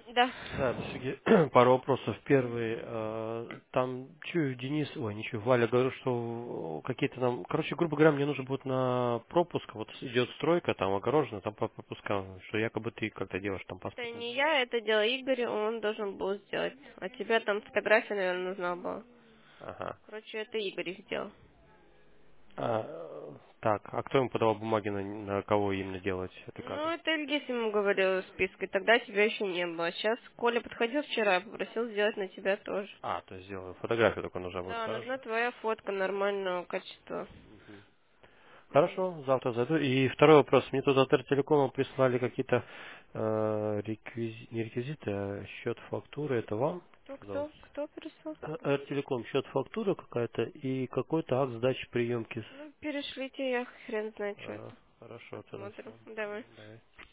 Да. Да, Сергей, пару вопросов. Первый, там, чую, Денис, ой, ничего, Валя говорил, что какие-то нам, короче, грубо говоря, мне нужно будет на пропуск, вот идет стройка, там огорожена, там по пропускам, что якобы ты когда делаешь там Это паспортный. не я, это делал Игорь, он должен был сделать. А тебе там фотография, наверное, нужна была. Ага. Короче, это Игорь их сделал. Так, а кто ему подавал бумаги, на кого именно делать? Это как? Ну, это Ильгиз ему говорил спиской, тогда тебя еще не было. Сейчас Коля подходил вчера, попросил сделать на тебя тоже. То есть сделаю. Фотографию только нужна будет, Да, хорошо. нужна твоя фотка нормального качества. Вот. Хорошо, завтра зайду. И второй вопрос. Мне тут от Эртелекома прислали какие-то не реквизиты, а счет фактуры. Это вам? Кто? Пожалуйста. Кто прислал? Эртелеком, счет фактуры какая-то и какой-то акт сдачи приемки. Ну, перешлите, я хрен знает, что это. Хорошо, тогда Посмотрим. все. Давай. Давай.